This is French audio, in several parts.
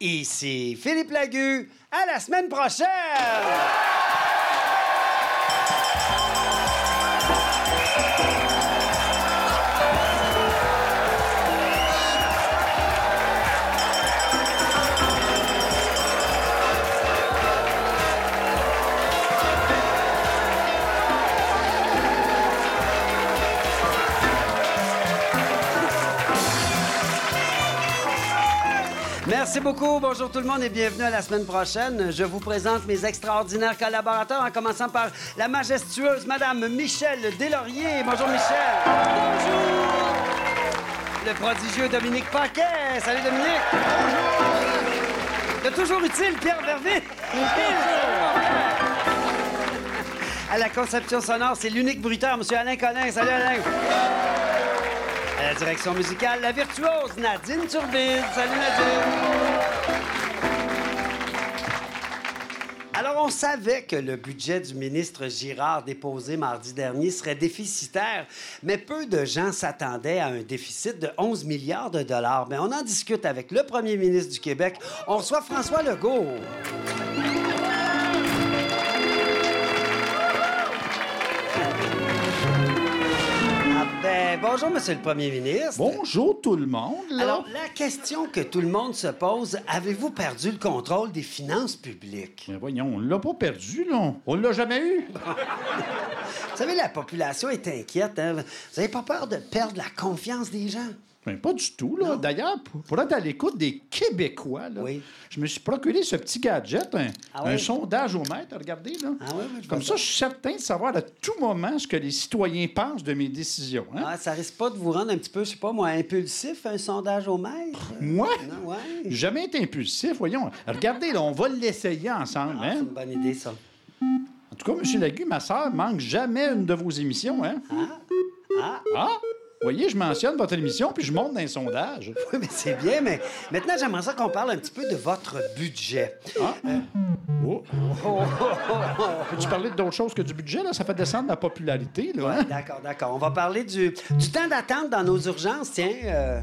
Ici Philippe Lagu. À la semaine prochaine! Merci beaucoup. Bonjour tout le monde et bienvenue à la semaine prochaine. Je vous présente mes extraordinaires collaborateurs en commençant par la majestueuse Madame Michèle Deslauriers. Bonjour Michel. Bonjour. Le prodigieux Dominique Paquet. Salut Dominique. Bonjour. Le toujours utile Pierre Verville. À la conception sonore, c'est l'unique bruiteur, M. Alain Collin. Salut Alain. À la direction musicale, la virtuose Nadine Turbide. Salut Nadine! Alors, on savait que le budget du ministre Girard déposé mardi dernier serait déficitaire, mais peu de gens s'attendaient à un déficit de 11 milliards de dollars. Mais on en discute avec le premier ministre du Québec. On reçoit François Legault. Bonjour, Monsieur le Premier ministre. Bonjour tout le monde. Là. Alors, la question que tout le monde se pose, avez-vous perdu le contrôle des finances publiques? Mais voyons, on l'a pas perdu, là. On l'a jamais eu. Vous savez, la population est inquiète. Hein? Vous n'avez pas peur de perdre la confiance des gens? Ben, pas du tout, là. D'ailleurs, pour être à l'écoute des Québécois, là, oui. Je me suis procuré ce petit gadget, un sondage au mètre, regardez, là. Ah oui, comme ça, je suis certain de savoir à tout moment ce que les citoyens pensent de mes décisions. Hein? Ah, ça risque pas de vous rendre un petit peu, je sais pas moi, impulsif, un sondage au mètre? Moi? Non, ouais. J'ai jamais été impulsif, voyons. Regardez, là, on va l'essayer ensemble. Ah, hein? c'est une bonne idée, ça. En tout cas, M. Lagu, ma sœur manque jamais une de vos émissions, hein? Ah? Vous voyez, je mentionne votre émission, puis je monte dans les sondages. Oui, mais c'est bien, mais maintenant, j'aimerais ça qu'on parle un petit peu de votre budget. Peux-tu parler d'autre chose que du budget, là? Ça fait descendre la popularité, là. Hein? D'accord. On va parler du temps d'attente dans nos urgences, tiens.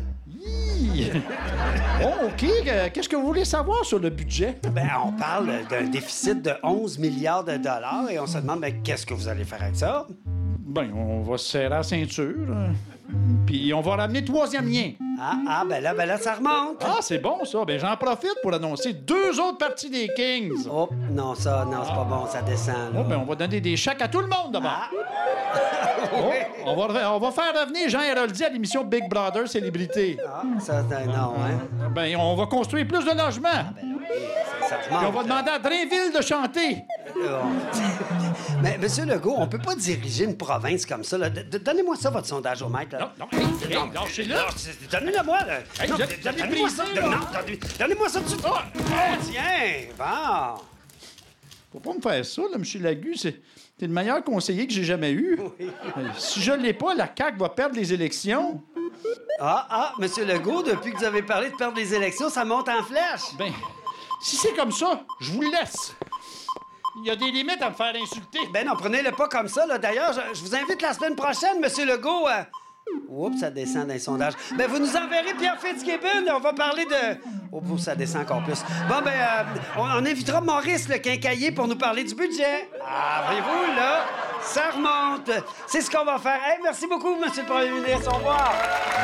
Oh, OK. Qu'est-ce que vous voulez savoir sur le budget? Ben, on parle d'un déficit de 11 milliards de dollars et on se demande, ben, qu'est-ce que vous allez faire avec ça? Ben, on va se serrer la ceinture. Puis on va ramener troisième lien. Ben là, ça remonte. Ah, c'est bon, ça. Ben, j'en profite pour annoncer 2 autres parties des Kings. Oh, non, c'est pas bon, ça descend, là. Oh, ben, on va donner des chèques à tout le monde, d'abord. Oui. On va faire revenir Jean Héroldi à l'émission Big Brother Célébrité. Non, hein? Ben, on va construire plus de logements. Ça Puis on va demander à Drainville de chanter. Mais, M. Legault, on peut pas diriger une province comme ça. Là. Donnez-moi ça, votre sondage au mètre. Là. Non, lâchez-le. Donnez-le-moi, là. Hey, Non, donnez-moi ça. brisé, là. Non, donnez-moi ça tout de suite. Tiens, bon. Faut pas me faire ça, là, M. Lagu. T'es le meilleur conseiller que j'ai jamais eu. Oui. Si je l'ai pas, la CAQ va perdre les élections. M. Legault, depuis que vous avez parlé de perdre les élections, ça monte en flèche. Ben, si c'est comme ça, je vous le laisse. Il y a des limites à me faire insulter. Ben non, prenez-le pas comme ça, là. D'ailleurs, je vous invite la semaine prochaine, M. Legault, à... Oups, ça descend dans les sondages. Ben, vous nous enverrez Pierre Fitzgibbon. On va parler de... Oh, ça descend encore plus. Bon, ben, on invitera Maurice, le quincaillier, pour nous parler du budget. Voyez-vous, là, ça remonte. C'est ce qu'on va faire. Hey, merci beaucoup, M. le Premier ministre. Au revoir.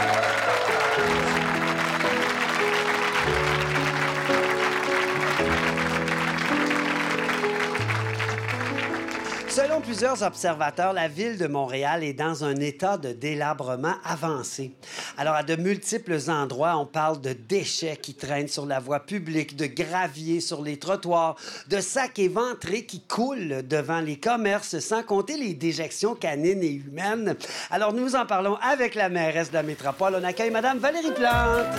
Selon plusieurs observateurs, la ville de Montréal est dans un état de délabrement avancé. Alors, à de multiples endroits, on parle de déchets qui traînent sur la voie publique, de gravier sur les trottoirs, de sacs éventrés qui coulent devant les commerces, sans compter les déjections canines et humaines. Alors, nous en parlons avec la mairesse de la métropole. On accueille Mme Valérie Plante.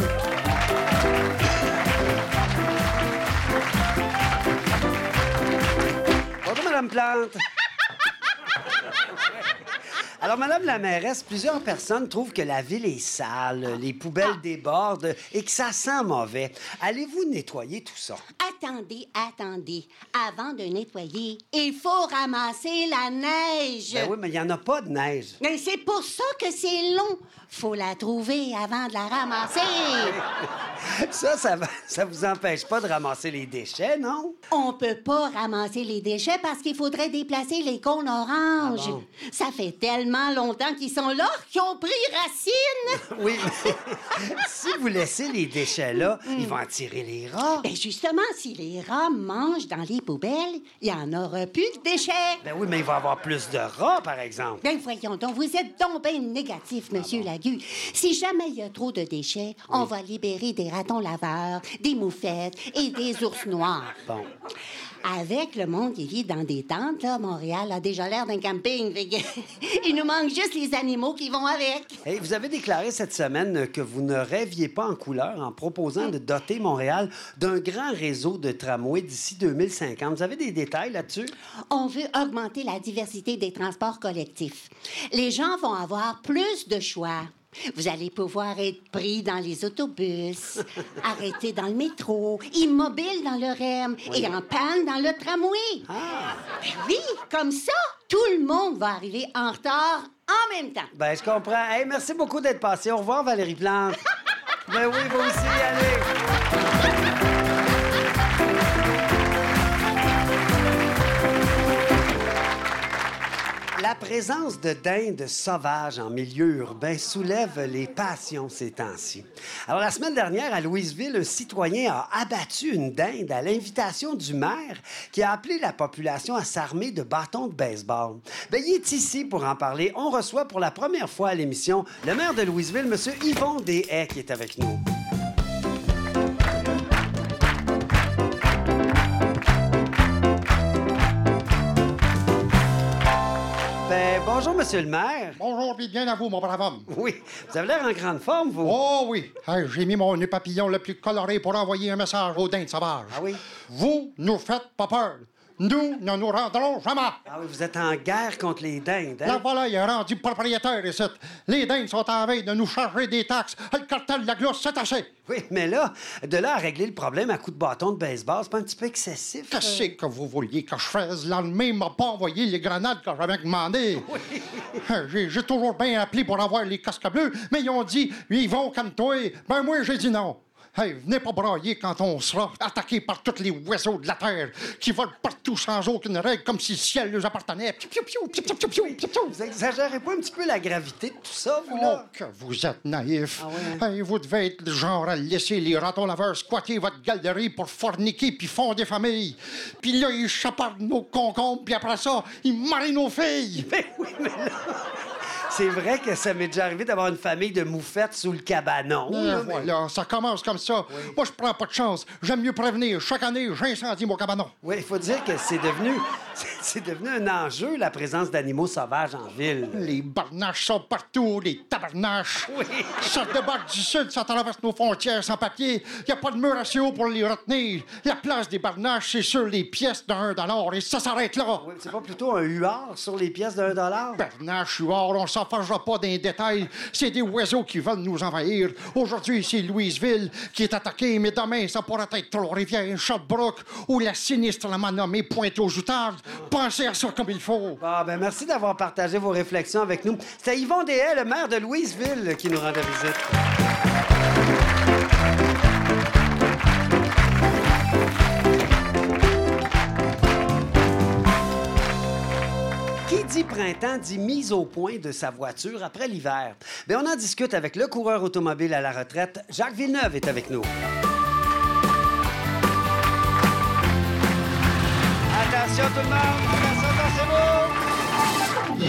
Bonjour, Mme Plante. Alors, Madame la mairesse, plusieurs personnes trouvent que la ville est sale, les poubelles débordent et que ça sent mauvais. Allez-vous nettoyer tout ça? Attendez. Avant de nettoyer, il faut ramasser la neige. Ben oui, mais il n'y en a pas de neige. Mais c'est pour ça que c'est long. Faut la trouver avant de la ramasser. Ça vous empêche pas de ramasser les déchets, non? On peut pas ramasser les déchets parce qu'il faudrait déplacer les cônes oranges. Ah bon? Ça fait tellement longtemps qu'ils sont là qu'ils ont pris racine. Oui, mais si vous laissez les déchets là, ils vont attirer les rats. Ben justement, si les rats mangent dans les poubelles, il y en aura plus de déchets. Ben oui, mais il va y avoir plus de rats, par exemple. Ben voyons donc, vous êtes donc bien négatif, Monsieur Lagu. Si jamais il y a trop de déchets, on va libérer des ratons laveurs, des moufettes et des ours noirs. Bon. Avec le monde qui vit dans des tentes, là, Montréal a déjà l'air d'un camping. Fait que il nous manque juste les animaux qui vont avec. Hey, vous avez déclaré cette semaine que vous ne rêviez pas en couleur en proposant de doter Montréal d'un grand réseau de tramways d'ici 2050. Vous avez des détails là-dessus? On veut augmenter la diversité des transports collectifs. Les gens vont avoir plus de choix. Vous allez pouvoir être pris dans les autobus, arrêté dans le métro, immobile dans le REM et en panne dans le tramway. Ah! Ben oui, comme ça, tout le monde va arriver en retard en même temps. Ben, je comprends. Hey, merci beaucoup d'être passé. Au revoir, Valérie Plante. Ben oui, vous aussi, allez. La présence de dindes sauvages en milieu urbain soulève les passions ces temps-ci. Alors, la semaine dernière, à Louisville, un citoyen a abattu une dinde à l'invitation du maire qui a appelé la population à s'armer de bâtons de baseball. Ben, il est ici pour en parler. On reçoit pour la première fois à l'émission le maire de Louisville, M. Yvon Deshaies, qui est avec nous. Bonjour, Monsieur le maire. Bonjour, puis bien à vous, mon brave homme. Oui, vous avez l'air en grande forme, vous. Oh oui, hey, j'ai mis mon nœud papillon le plus coloré pour envoyer un message aux dindes sauvages. Ah oui? Vous nous faites pas peur. Nous ne nous rendrons jamais. Ah oui, vous êtes en guerre contre les dindes, hein? La volaille est rendue propriétaire ici. Les dindes sont en veille de nous charger des taxes. Le cartel de la glousse, c'est assez. Oui, mais là, de là à régler le problème à coups de bâton de baseball, c'est pas un petit peu excessif? Qu'est-ce que vous vouliez que je fasse? L'armée m'a pas envoyé les grenades que j'avais demandées. Oui. J'ai toujours bien appelé pour avoir les casques bleus, mais ils ont dit, ils vont comme toi. Ben moi, j'ai dit non. Hey, venez pas brailler quand on sera attaqué par tous les oiseaux de la terre qui volent partout sans aucune règle, comme si le ciel leur appartenait. Piou, piou, piou, piou, piou, piou, piou, piou. Vous exagérez pas un petit peu la gravité de tout ça, vous, Oh, là? que vous êtes naïf. Ah ouais? Hey, vous devez être le genre à laisser les ratons laveurs squatter votre galerie pour forniquer puis fonder famille. Puis là, ils chapardent nos concombres, puis après ça, ils marient nos filles. Ben oui, mais là... C'est vrai que ça m'est déjà arrivé d'avoir une famille de moufettes sous le cabanon. là, mais- Voilà, ça commence comme ça. Moi, je prends pas de chance. J'aime mieux prévenir. Chaque année, j'incendie mon cabanon. Oui, il faut dire que c'est devenu un enjeu, la présence d'animaux sauvages en ville. Les barnaches sont partout, les tabarnaches. Oui. Ça débarque du sud, ça traverse nos frontières sans papier. Y a pas de mur assez haut pour les retenir. La place des barnaches, c'est sur les pièces d'$1 et ça s'arrête là. Oui, c'est pas plutôt un huard sur les pièces d'$1? Barnache, huard, on s'en fâchera pas dans les détails. C'est des oiseaux qui veulent nous envahir. Aujourd'hui, c'est Louisville qui est attaqué, mais demain, ça pourrait être Trois-Rivières, Sherbrooke ou la sinistrement nommée Pointe-aux-Outardes. Pensez à ça comme il faut. Ah, ben merci d'avoir partagé vos réflexions avec nous. C'était Yvon Deshaies, le maire de Louisville, qui nous rendait visite. Qui dit printemps dit mise au point de sa voiture après l'hiver. Bien, on en discute avec le coureur automobile à la retraite. Jacques Villeneuve est avec nous. Attention tout le monde! Attention, attachez-vous!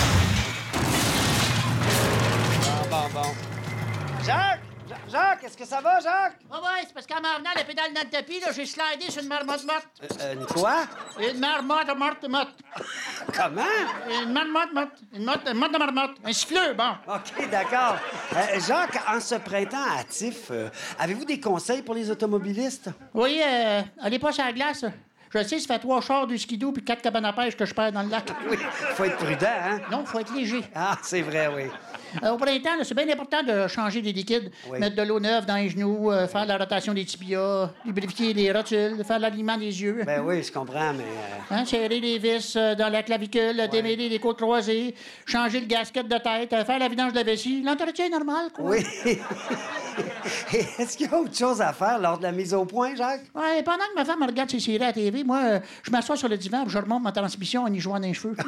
Bon. Jacques! Jacques, est-ce que ça va, Jacques? Ouais, c'est parce qu'en m'en venant la pédale dans le tapis, là, j'ai slidé sur une marmotte morte. Quoi? Une marmotte morte. Comment? Une marmotte morte. Une motte de marmotte. Un siffleux, bon. OK, d'accord. Jacques, en ce printemps hâtif, avez-vous des conseils pour les automobilistes? Oui, allez pas sur la glace. Je sais, ça fait 3 chars, 2 skidoo puis 4 cabanes à pêche que je perds dans le lac. Oui, faut être prudent, hein? Non, faut être léger. Ah, c'est vrai, oui. Au printemps, là, c'est bien important de changer des liquides. Oui. Mettre de l'eau neuve dans les genoux, faire la rotation des tibias, lubrifier les rotules, faire l'alignement des yeux. Ben oui, je comprends, mais... Hein, serrer les vis dans la clavicule, démêler les côtes croisées, changer le gasket de tête, faire la vidange de la vessie. L'entretien est normal, quoi. Oui. Est-ce qu'il y a autre chose à faire lors de la mise au point, Jacques? Ouais, pendant que ma femme me regarde ses séries à la TV, moi, je m'assois sur le divan et je remonte ma transmission en y jouant dans les cheveux.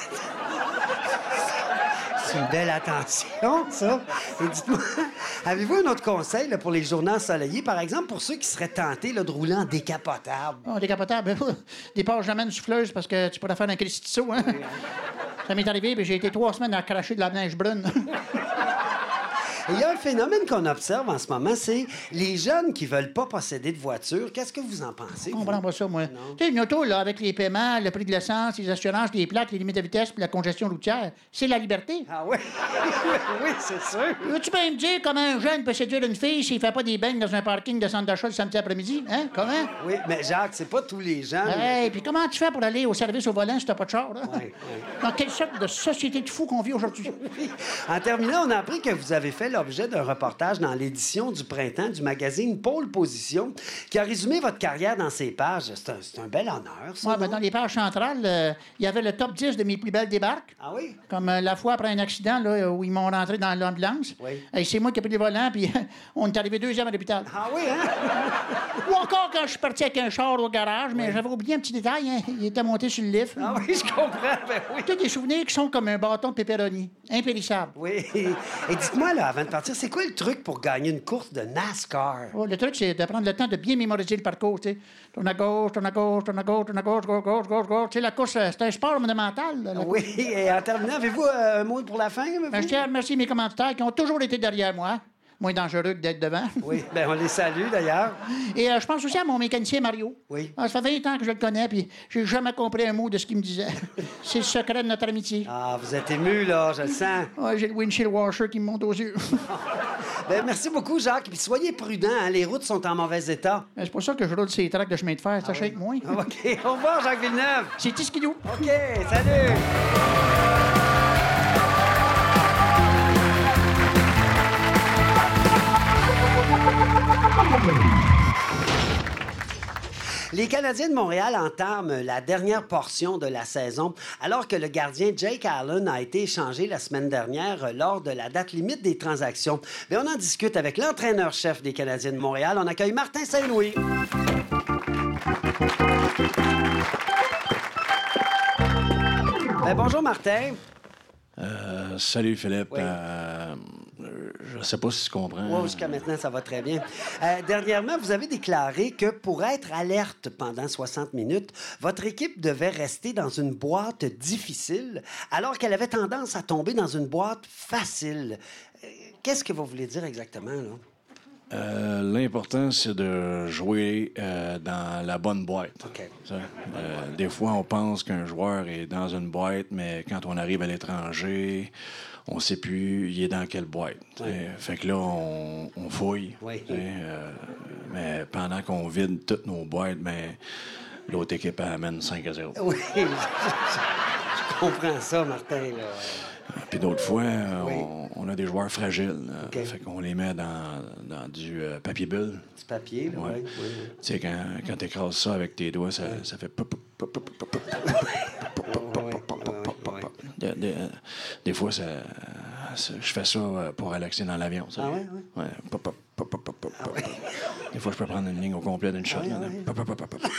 C'est une belle attention, ça. Et dites-moi, avez-vous un autre conseil là, pour les journées ensoleillées, par exemple, pour ceux qui seraient tentés là, de rouler en décapotable? Oh, décapotable. Départ jamais une souffleuse parce que tu pourrais faire un Christy-Tissot, hein? Ça m'est arrivé, puis j'ai été 3 semaines à cracher de la neige brune. Et il y a un phénomène qu'on observe en ce moment, c'est les jeunes qui veulent pas posséder de voiture. Qu'est-ce que vous en pensez? Je comprends pas ça, moi. Tu sais, une auto, là, avec les paiements, le prix de l'essence, les assurances, les plaques, les limites de vitesse puis la congestion routière, c'est la liberté. Ah oui? Oui, c'est sûr. Veux-tu bien me dire comment un jeune peut séduire une fille s'il fait pas des beignes dans un parking de centre d'achat le samedi après-midi? Hein? Comment? Oui, mais Jacques, c'est pas tous les jeunes. Hey, puis comment tu fais pour aller au service au volant si t'as pas de char, là? Oui, oui. Dans quelle sorte de société de fous qu'on vit aujourd'hui? Oui. En terminant, on a appris que vous avez fait l'objet d'un reportage dans l'édition du printemps du magazine Pôle Position, qui a résumé votre carrière dans ses pages. C'est un bel honneur, ça. Ouais, non? ben, dans les pages centrales, il y avait le top 10 de mes plus belles débarques. Ah oui? Comme la fois après un accident là, où ils m'ont rentré dans l'ambulance. Oui. Et c'est moi qui ai pris les volants, puis on est arrivé 2e à l'hôpital. Ah oui, hein? Ou encore quand je suis parti avec un char au garage, mais j'avais oublié un petit détail, hein, il était monté sur le lift. Ah oui, je comprends, ben oui. Tous des souvenirs qui sont comme un bâton de pepperoni, impérissable. Oui. Et dites-moi, là, avant de partir, c'est quoi le truc pour gagner une course de NASCAR? Oh, le truc, c'est de prendre le temps de bien mémoriser le parcours, tu sais. Tourne à gauche, tourne à gauche, tourne à gauche, tourne à gauche, gauche, gauche, gauche, gauche. Tu sais, la course, c'est un sport monumental. Là, la Oui, et en terminant, avez-vous un mot pour la fin? Ben, je tiens à remercier mes commanditaires qui ont toujours été derrière moi. Moins dangereux que d'être devant. Oui, bien, on les salue, d'ailleurs. Et je pense aussi à mon mécanicien Mario. Oui. Ah, ça fait 20 ans que je le connais, puis j'ai jamais compris un mot de ce qu'il me disait. C'est le secret de notre amitié. Ah, vous êtes ému, là, je le sens. Ouais, j'ai le windshield washer qui me monte aux yeux. Bien, merci beaucoup, Jacques. Puis soyez prudents, hein, les routes sont en mauvais état. C'est pour ça que je roule ces tracts de chemin de fer. Ça shake moins. OK. Au revoir, Jacques Villeneuve. C'est Tiskidou. OK, salut. Les Canadiens de Montréal entament la dernière portion de la saison alors que le gardien Jake Allen a été échangé la semaine dernière lors de la date limite des transactions. Mais on en discute avec l'entraîneur-chef des Canadiens de Montréal. On accueille Martin Saint-Louis. Bonjour, Martin. Salut, Philippe. Oui. Je sais pas si tu comprends. Oui, jusqu'à maintenant, ça va très bien. Dernièrement, vous avez déclaré que pour être alerte pendant 60 minutes, votre équipe devait rester dans une boîte difficile alors qu'elle avait tendance à tomber dans une boîte facile. Qu'est-ce que vous voulez dire exactement, là? L'important, c'est de jouer dans la bonne boîte. OK. Des fois, on pense qu'un joueur est dans une boîte, mais quand on arrive à l'étranger, on ne sait plus il est dans quelle boîte. Ouais. Fait que là, on fouille. Oui. Mais pendant qu'on vide toutes nos boîtes, ben, l'autre équipe elle amène 5-0. Oui, je comprends ça, Martin, là. Puis d'autres fois, Oui. on a des joueurs fragiles. OK. Fait qu'on les met dans du papier bulle. Du papier, là, Ouais. oui. Oui. Tu sais, quand tu écrases ça avec tes doigts, ça fait... pop, pop, pop, pop, pop, pop, pop. Des fois, je fais ça pour relaxer dans l'avion. Ah ouais, ouais? Ouais. Pop, pop, pop, pop, pop, pop. Des fois, je peux prendre une ligne au complet d'une shot. Ah ouais, là. ouais. Pop, pop, pop, pop, pop.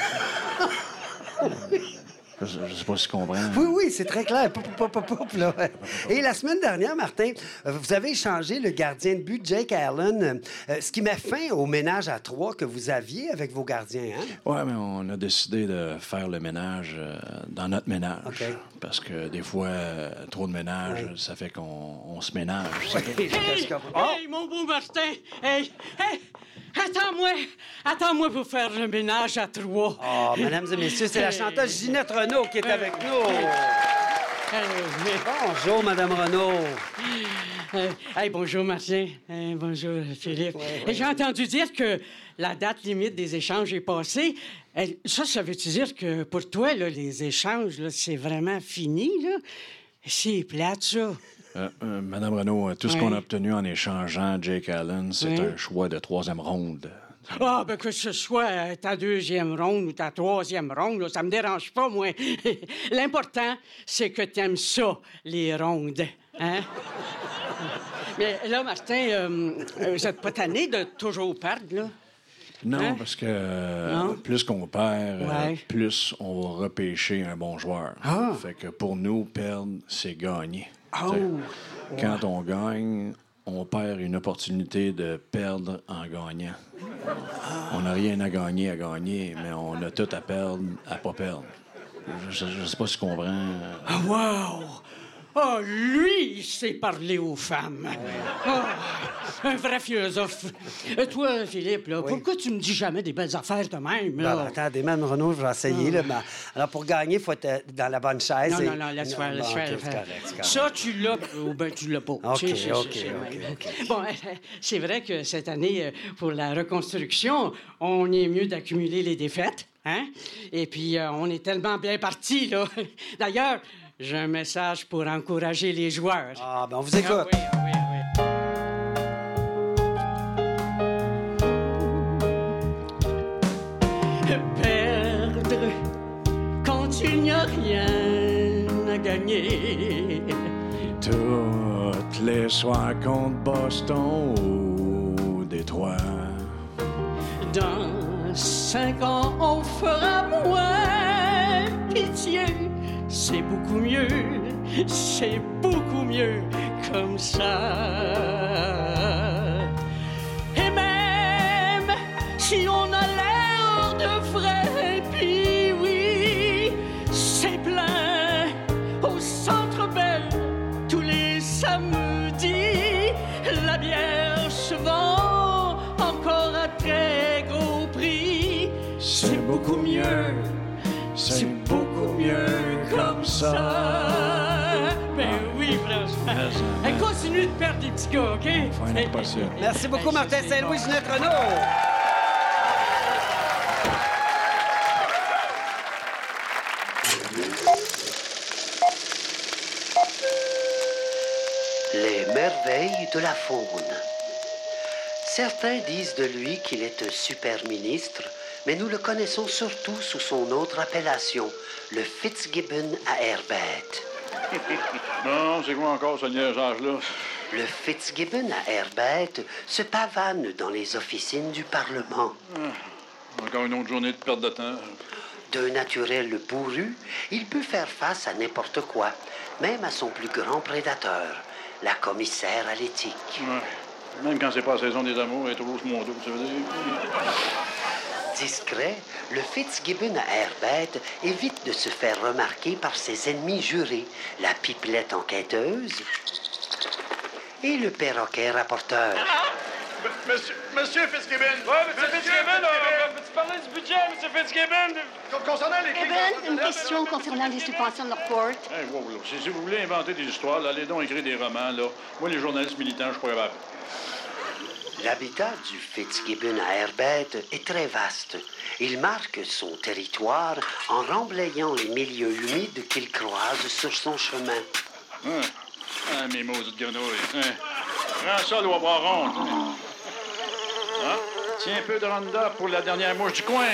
Je sais pas si tu comprends. Oui, oui, c'est très clair. Pop, pop, pop, pop, là. Et la semaine dernière, Martin, vous avez échangé le gardien de but, Jake Allen, ce qui met fin au ménage à 3 que vous aviez avec vos gardiens, hein? Oui, mais on a décidé de faire le ménage dans notre ménage. OK. Parce que des fois, trop de ménage, Oui. ça fait qu'on se ménage. Hey, hey, mon beau Martin! Hey, hey! Attends-moi pour faire le ménage à 3. Oh, mesdames et messieurs, c'est la chanteuse Ginette Renaud qui est avec nous. Bonjour, Madame Renaud. Hey, bonjour, Martin. Bonjour, Philippe. Oui. J'ai entendu dire que la date limite des échanges est passée. Ça veut-tu dire que pour toi, là, les échanges, là, c'est vraiment fini, là? C'est plate, ça. Madame Renaud, tout ce qu'on a obtenu en échangeant Jake Allen, c'est un choix de 3e ronde. Ah, ben que ce soit ta 2e ronde ou ta 3e ronde, là, ça me dérange pas, moi. L'important, c'est que t'aimes ça, les rondes, hein? Mais là, Martin, vous êtes pas tanné de toujours perdre, là? Non, Hein? parce que plus qu'on perd, plus on va repêcher un bon joueur. Fait que pour nous, perdre, c'est gagner. Quand on gagne, on perd une opportunité de perdre en gagnant. On n'a rien à gagner, mais on a tout à perdre à pas perdre. Je sais pas si tu comprends. Wow! Ah, lui, il sait parler aux femmes. Ah, un vrai philosophe. Toi, Philippe, là, pourquoi tu me dis jamais des belles affaires de même, là? Ben, attendez, Mme Renaud, je vais essayer. Là, ben, alors, pour gagner, il faut être dans la bonne chaise. Non, laisse faire, laisse faire. C'est correct. Ça, tu l'as ou ben tu l'as pas. OK. Bon, c'est vrai que cette année, pour la reconstruction, on est mieux d'accumuler les défaites, hein? Et puis, on est tellement bien partis, là. D'ailleurs, j'ai un message pour encourager les joueurs. Ah, ben on vous écoute. Ah oui. Perdre quand il n'y a rien à gagner. Toutes les soirs contre Boston ou Détroit. Dans 5 ans, on fera moins. Pitié, c'est beaucoup mieux comme ça. Et même si on a l'air de vrai, puis oui, c'est plein au Centre Bell tous les samedis. La bière se vend encore à très gros prix. C'est beaucoup mieux. C'est beaucoup mieux comme ça. Ben oui, franchement. Hey, continue de perdre des petits gars, OK? Faut en être patient. Merci beaucoup, Martin Saint-Louis, Ginette Renaud. Les merveilles de la faune. Certains disent de lui qu'il est un super ministre, mais nous le connaissons surtout sous son autre appellation, le Fitzgibbon à air bête. Non, c'est quoi encore ce niaisage-là? Le Fitzgibbon à air bête se pavane dans les officines du Parlement. Encore une autre journée de perte de temps. D'un naturel bourru, il peut faire face à n'importe quoi, même à son plus grand prédateur, la commissaire à l'éthique. Ouais. Même quand c'est pas la saison des amours, elle est toujours sur mon dos, ça veut dire. Discret, le Fitzgibbon à air bête évite de se faire remarquer par ses ennemis jurés, la pipelette enquêteuse et le perroquet rapporteur. Monsieur Fitzgibbon! Oui, monsieur Fitzgibbon! Peux-tu parler du budget, monsieur Fitzgibbon? Concernant les... Eben, une question concernant les subventions de Northport. Hey, wow, là. Si vous voulez inventer des histoires, là, allez donc écrire des romans, là. Moi, les journalistes militants, je suis pas capable. L'habitat du Fitzgibbon à air bête est très vaste. Il marque son territoire en remblayant les milieux humides qu'il croise sur son chemin. Ah, mes maudites grenouilles. Prends ça, loi ronde. Tiens un peu de Ronda pour la dernière mouche du coin.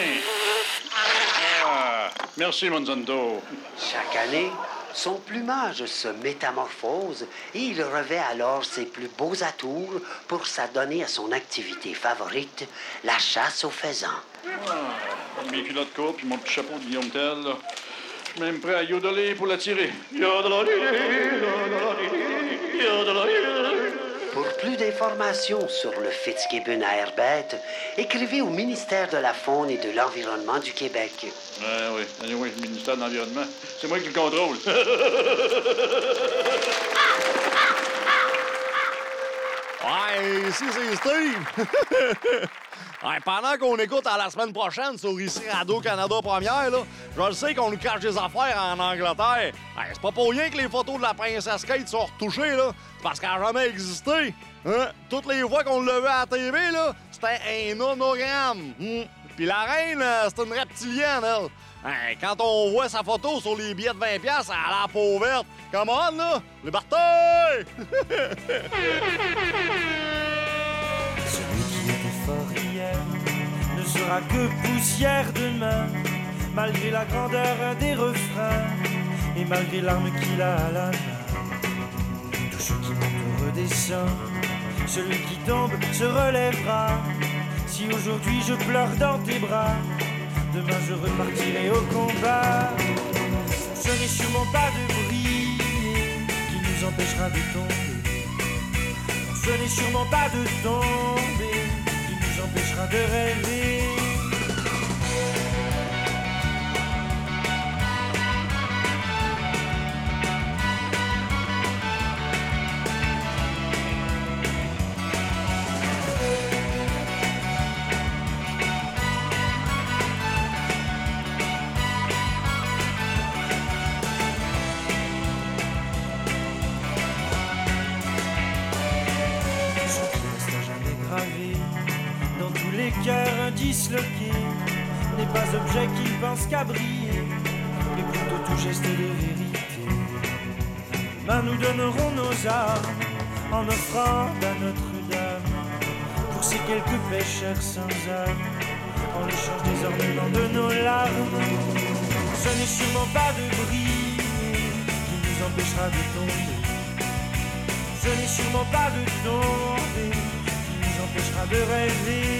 Merci, Monsanto. Chaque année, son plumage se métamorphose et il revêt alors ses plus beaux atours pour s'adonner à son activité favorite, la chasse aux faisans. Mes culottes courtes puis mon petit chapeau de Guillaume Tell, là. Je suis même prêt à yodeler pour la tirer. Pour plus d'informations sur le Fitzgibbon à air bête, écrivez au ministère de la Faune et de l'Environnement du Québec. Oui. Anyway, le ministère de l'Environnement, c'est moi qui le contrôle. Ouais, ici, c'est Steve. Ouais, pendant qu'on écoute à la semaine prochaine sur ici Radio-Canada Première, là, je le sais qu'on nous cache des affaires en Angleterre. Ouais, c'est pas pour rien que les photos de la princesse Kate sont retouchées, là, parce qu'elle n'a jamais existé. Hein? Toutes les fois qu'on l'a vu à la TV, là, c'était un nonogramme. Puis la reine, c'est une reptilienne, elle. Hein, quand on voit sa photo sur les billets de 20$, elle a l'air pauverte. Come on, là! Liberté! Celui qui était fort hier ne sera que poussière demain, malgré la grandeur des refrains et malgré l'arme qu'il a à la main. Tout ce qui monte redescend, celui qui tombe se relèvera. Si aujourd'hui je pleure dans tes bras, demain je repartirai au combat. Ce n'est sûrement pas de briller qui nous empêchera de tomber. Ce n'est sûrement pas de tomber qui nous empêchera de rêver. Disloqué n'est pas objet qui pense qu'à briller, mais plutôt tout geste de vérité. Demain nous donnerons nos armes en offrande à Notre-Dame pour ces quelques pécheurs sans âme, en l'échange des ornements de nos larmes. Ce n'est sûrement pas de briller qui nous empêchera de tomber. Ce n'est sûrement pas de tomber qui nous empêchera de rêver.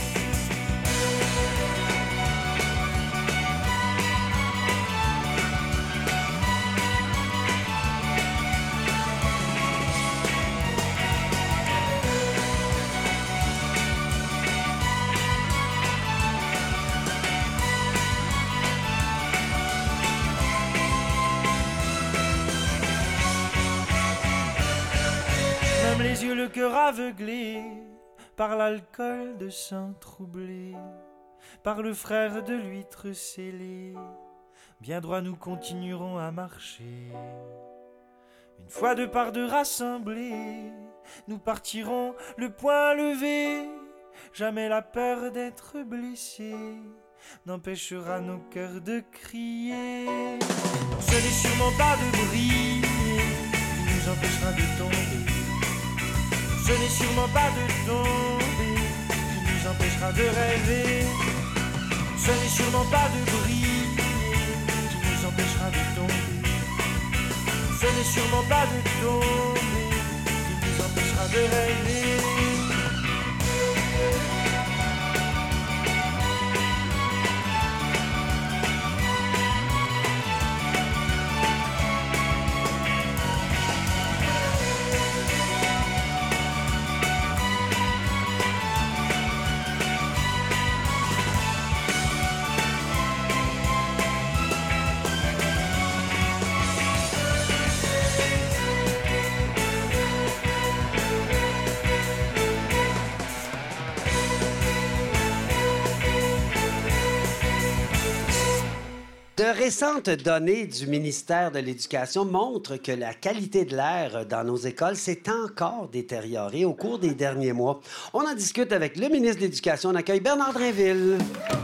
Les yeux, le cœur aveuglé par l'alcool de sang troublé, par le frère de l'huître scellé, bien droit nous continuerons à marcher. Une fois de part de rassemblés, nous partirons le poing levé. Jamais la peur d'être blessé n'empêchera nos cœurs de crier. Ce n'est sûrement pas de briller qui nous empêchera de tomber. Ce n'est sûrement pas de tomber qui nous empêchera de rêver. Ce n'est sûrement pas de briller qui nous empêchera de tomber. Ce n'est sûrement pas de tomber qui nous empêchera de rêver. De récentes données du ministère de l'Éducation montrent que la qualité de l'air dans nos écoles s'est encore détériorée au cours des derniers mois. On en discute avec le ministre de l'Éducation. On accueille Bernard Drinville.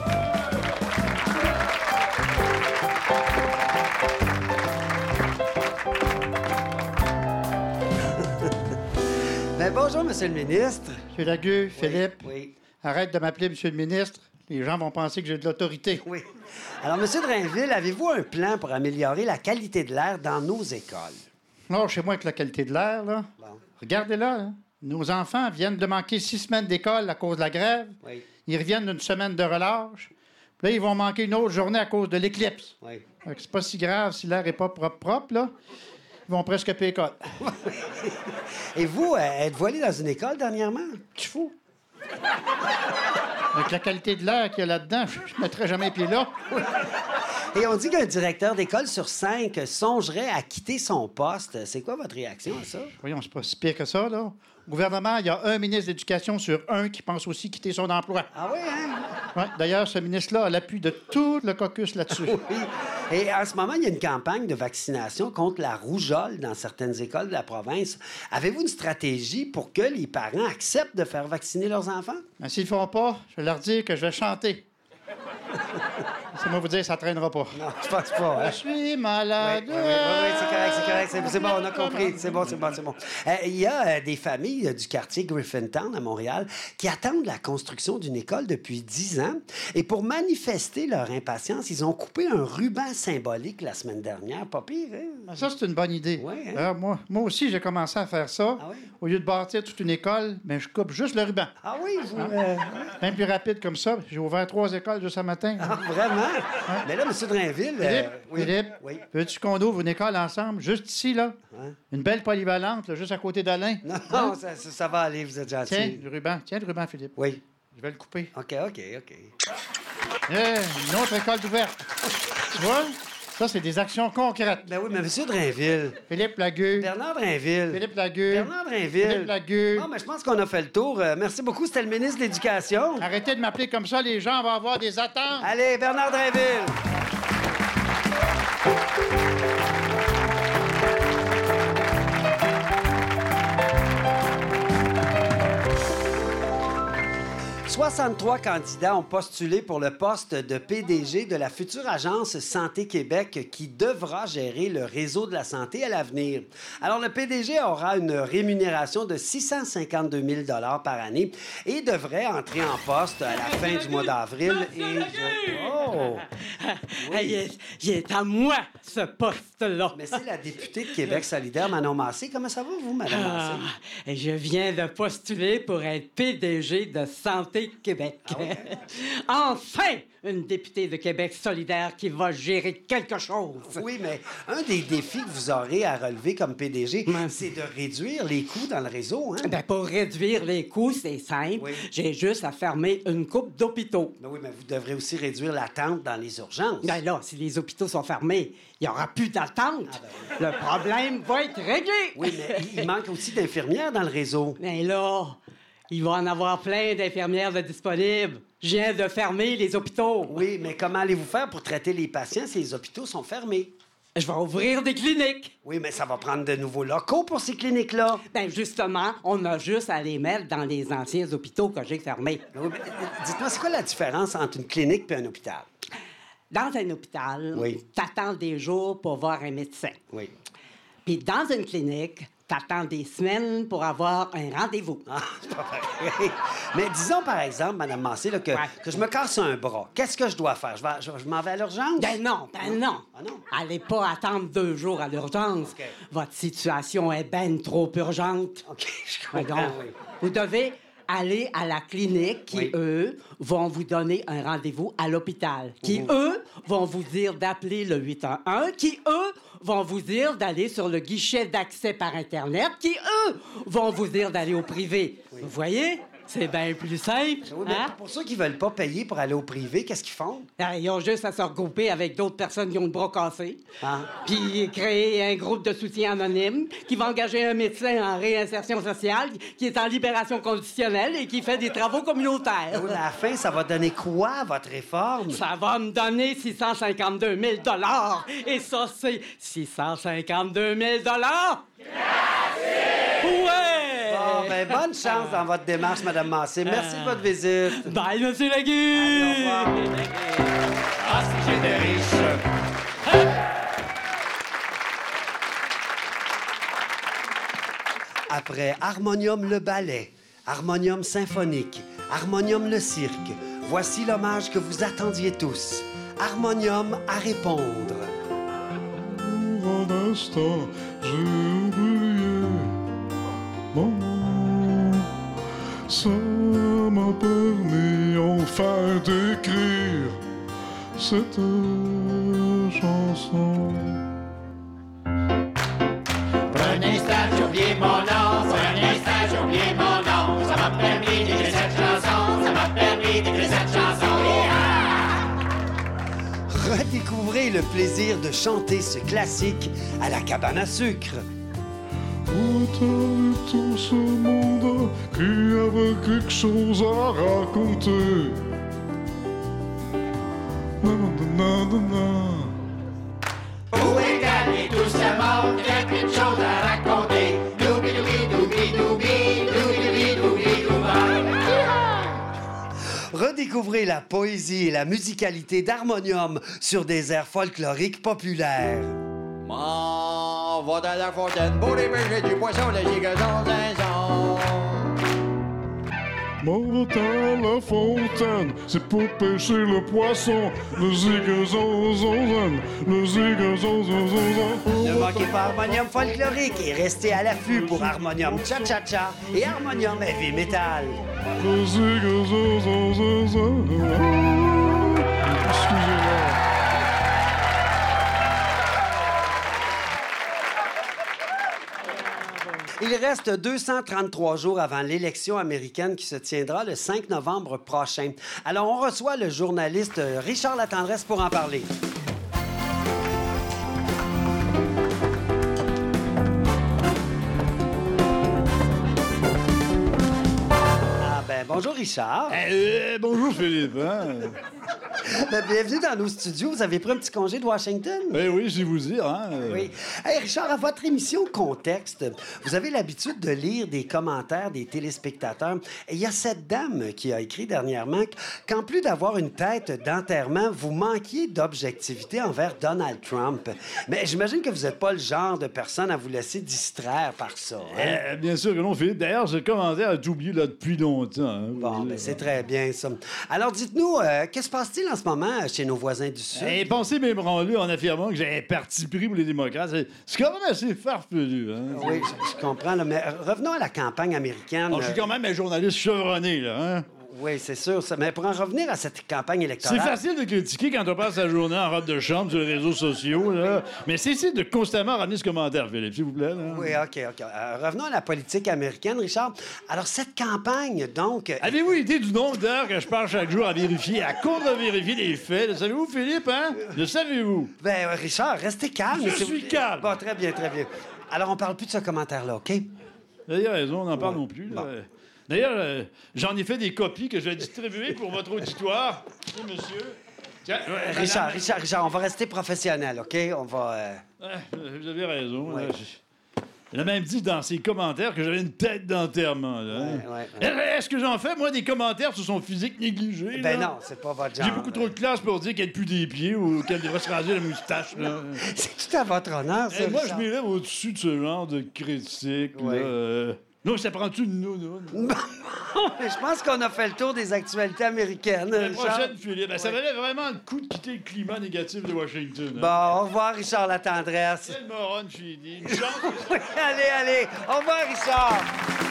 Ben, bonjour, Monsieur le ministre. Monsieur Lagu, Philippe, Oui. arrête de m'appeler Monsieur le ministre. Les gens vont penser que j'ai de l'autorité. Oui. Alors, Monsieur Drinville, avez-vous un plan pour améliorer la qualité de l'air dans nos écoles? Non, chez moi avec la qualité de l'air, là. Bon. Regardez-là, là. Nos enfants viennent de manquer 6 semaines d'école à cause de la grève. Oui. Ils reviennent d'une semaine de relâche. Puis là, ils vont manquer une autre journée à cause de l'éclipse. Oui. Fait que c'est pas si grave si l'air n'est pas propre, là. Ils vont presque payer école. Et vous, êtes-vous allé dans une école dernièrement? Tu fous? Avec la qualité de l'air qu'il y a là-dedans, je ne mettrais jamais les pieds là. Et on dit qu'un directeur d'école sur 5 songerait à quitter son poste. C'est quoi votre réaction à ça? Voyons, c'est pas si pire que ça, là. Au gouvernement, il y a un ministre de l'Éducation sur 1 qui pense aussi quitter son emploi. Ah oui, hein? Ouais, d'ailleurs, ce ministre-là a l'appui de tout le caucus là-dessus. Oui. Et en ce moment, il y a une campagne de vaccination contre la rougeole dans certaines écoles de la province. Avez-vous une stratégie pour que les parents acceptent de faire vacciner leurs enfants? Ben, s'ils le font pas, je vais leur dire que je vais chanter. C'est moi vous dire, ça traînera pas. Non, je pense pas. Hein? Je suis malade. Oui, c'est correct. C'est bon, on a compris. C'est bon. Il y a des familles du quartier Griffintown à Montréal qui attendent la construction d'une école depuis 10 ans. Et pour manifester leur impatience, ils ont coupé un ruban symbolique la semaine dernière. Pas pire, hein? Ça, c'est une bonne idée. Oui, hein? Moi aussi, j'ai commencé à faire ça. Ah oui? Au lieu de bâtir toute une école, je coupe juste le ruban. Ah oui? Bien plus rapide comme ça. J'ai ouvert 3 écoles juste ce matin. Ah, vraiment? Mais là, M. Drainville... Philippe, oui. veux-tu qu'on ouvre une école ensemble, juste ici, là? Ouais. Une belle polyvalente, là, juste à côté d'Alain. Non, ça va aller, vous êtes gentil. Tiens, le ruban, Philippe. Oui. Je vais le couper. OK. Une autre école ouverte. Tu vois? Ça, c'est des actions concrètes. Ben oui, mais M. Drainville... Philippe Lagu. Bernard Drainville... Philippe Lagu. Bernard Drainville... Philippe Lagu. Non, mais je pense qu'on a fait le tour. Merci beaucoup. C'était le ministre de l'Éducation. Arrêtez de m'appeler comme ça, les gens vont avoir des attentes. Allez, Bernard Drainville. « 63 candidats ont postulé pour le poste de PDG de la future agence Santé Québec qui devra gérer le réseau de la santé à l'avenir. Alors, le PDG aura une rémunération de 652 000 $ par année et devrait entrer en poste à la fin du mois d'avril. Oh! Oui. Il est à moi, ce poste-là. Mais c'est la députée de Québec solidaire, Manon Massé. Comment ça va, vous, Mme Massé? Je viens de postuler pour être PDG de Santé Québec. Ah ouais? Enfin, une députée de Québec solidaire qui va gérer quelque chose. Oui, mais un des défis que vous aurez à relever comme PDG, c'est de réduire les coûts dans le réseau. Hein? Ben, pour réduire les coûts, c'est simple. Oui. J'ai juste à fermer une couple d'hôpitaux. Ben oui, mais vous devrez aussi réduire l'attente dans les urgences. Ben là, si les hôpitaux sont fermés, il n'y aura plus d'attente. Ah ben oui. Le problème va être réglé. Oui, mais il manque aussi d'infirmières dans le réseau. Ben là... Il va en avoir plein d'infirmières de disponibles. Je viens de fermer les hôpitaux. Oui, mais comment allez-vous faire pour traiter les patients si les hôpitaux sont fermés? Je vais ouvrir des cliniques. Oui, mais ça va prendre de nouveaux locaux pour ces cliniques-là. Ben justement, on a juste à les mettre dans les anciens hôpitaux que j'ai fermés. Oui, dites-moi, c'est quoi la différence entre une clinique et un hôpital? Dans un hôpital, t'attends des jours pour voir un médecin. Oui. Puis dans une clinique... T'attends des semaines pour avoir un rendez-vous. Ah, c'est pas pareil. Mais disons, par exemple, Mme Massé, là, que je me casse un bras. Qu'est-ce que je dois faire? Je m'en vais à l'urgence? Ben non. Ah non. Allez pas attendre 2 jours à l'urgence. Okay. Votre situation est ben trop urgente. OK, je comprends. Donc, vous devez aller à la clinique qui, eux, vont vous donner un rendez-vous à l'hôpital. Qui, eux, vont vous dire d'appeler le 811. Qui, eux, vont vous dire d'aller sur le guichet d'accès par Internet. Qui, eux, vont vous dire d'aller au privé. Vous voyez? C'est bien plus simple. Oui, mais pour ceux qui veulent pas payer pour aller au privé, qu'est-ce qu'ils font? Ils ont juste à se regrouper avec d'autres personnes qui ont le bras cassé. Puis créer un groupe de soutien anonyme qui va engager un médecin en réinsertion sociale qui est en libération conditionnelle et qui fait des travaux communautaires. Oui, mais à la fin, ça va donner quoi, votre réforme? Ça va me donner 652 000 $. Et ça, c'est 652 000 $. Ouais! Bon, ben, bonne chance dans votre démarche, Mme Massé. Merci de votre visite. Bye, M. Lagu! Allez, au revoir. Ah, si j'étais riche! Après Harmonium le ballet, Harmonium symphonique, Harmonium le cirque, voici l'hommage que vous attendiez tous. Harmonium à répondre. Pour un instant, j'ai oublié mon nom. Ça m'a permis enfin d'écrire cette chanson. Prenez ça, j'ai oublié mon nom. Prenez ça, j'ai oublié mon nom. Ça m'a permis d'écrire cette chanson. Ça m'a permis d'écrire cette chanson. Redécouvrez le plaisir de chanter ce classique à la cabane à sucre. Tout ce monde qui avait quelque chose à raconter. Où est allé tout ce monde qui a quelque chose à raconter? Doubi doubi doubi doubi doubi doubi doubi. Redécouvrez la poésie et la musicalité d'Harmonium sur des airs folkloriques populaires. On va dans la fontaine pour les pêcher du poisson, les gigazons zinzons. M'en va dans la fontaine, c'est pour pêcher le poisson. Le zigazon, le zigazon, Ne manquez pas Harmonium folklorique et restez à l'affût pour Harmonium cha-cha-cha et Harmonium heavy metal. Le zigazon, excusez-moi. Il reste 233 jours avant l'élection américaine qui se tiendra le 5 novembre prochain. Alors, on reçoit le journaliste Richard Latendresse pour en parler. Ah ben, bonjour Richard. Bonjour Philippe. Ben, bienvenue dans nos studios. Vous avez pris un petit congé de Washington? Ben oui, je vais vous dire. Oui. Hey, Richard, à votre émission Contexte, vous avez l'habitude de lire des commentaires des téléspectateurs. Et il y a cette dame qui a écrit dernièrement qu'en plus d'avoir une tête d'enterrement, vous manquiez d'objectivité envers Donald Trump. Mais j'imagine que vous n'êtes pas le genre de personne à vous laisser distraire par ça. Hein? Bien sûr que non, Philippe. D'ailleurs, ce commentaire a été oublié là depuis longtemps. Bon, ben c'est très bien, ça. Alors, dites-nous, qu'est-ce qui se passe-t-il en ce moment chez nos voisins du Sud? Pensez mes branleux en affirmant que j'ai un parti pris pour les démocrates. C'est quand même assez farfelu. Oui, je comprends, là, mais revenons à la campagne américaine. Je suis quand même un journaliste chevronné, là. Oui, c'est sûr. Ça. Mais pour en revenir à cette campagne électorale... C'est facile de critiquer quand on passe sa journée en robe de chambre sur les réseaux sociaux, là. Mais cessez de constamment ramener ce commentaire, Philippe, s'il vous plaît. Là. Oui, OK. Revenons à la politique américaine, Richard. Alors, cette campagne, donc... Avez-vous idée du nombre d'heures que je passe chaque jour à vérifier, à contre-vérifier les faits? Le savez-vous, Philippe, hein? Le savez-vous? Ben, Richard, restez calme. Je suis calme. Bon, très bien, très bien. Alors, on parle plus de ce commentaire-là, OK? Vous avez raison, on n'en parle non plus. Là. Bon. D'ailleurs, j'en ai fait des copies que je vais distribuer pour votre auditoire. Oui, monsieur. Tiens, Richard, on va rester professionnel, OK? On va... Vous avez raison. Ouais. Elle a même dit dans ses commentaires que j'avais une tête d'enterrement. Est-ce que j'en fais, moi, des commentaires sur son physique négligé? Ben non, c'est pas votre genre. J'ai beaucoup trop de classe pour dire qu'elle pue des pieds ou qu'elle devrait se raser la moustache. Là. C'est tout à votre honneur, ça, moi, Richard. je m'élève au-dessus de ce genre de critique. Là. Non, ça prend-tu une nounoune? Je pense qu'on a fait le tour des actualités américaines. La prochaine, Philippe. Ça valait vraiment le coup de quitter le climat négatif de Washington. Bon, au revoir, Richard Latendresse. Quelle moronne, Philippe. Une chance. Oui, allez. Au revoir, Richard.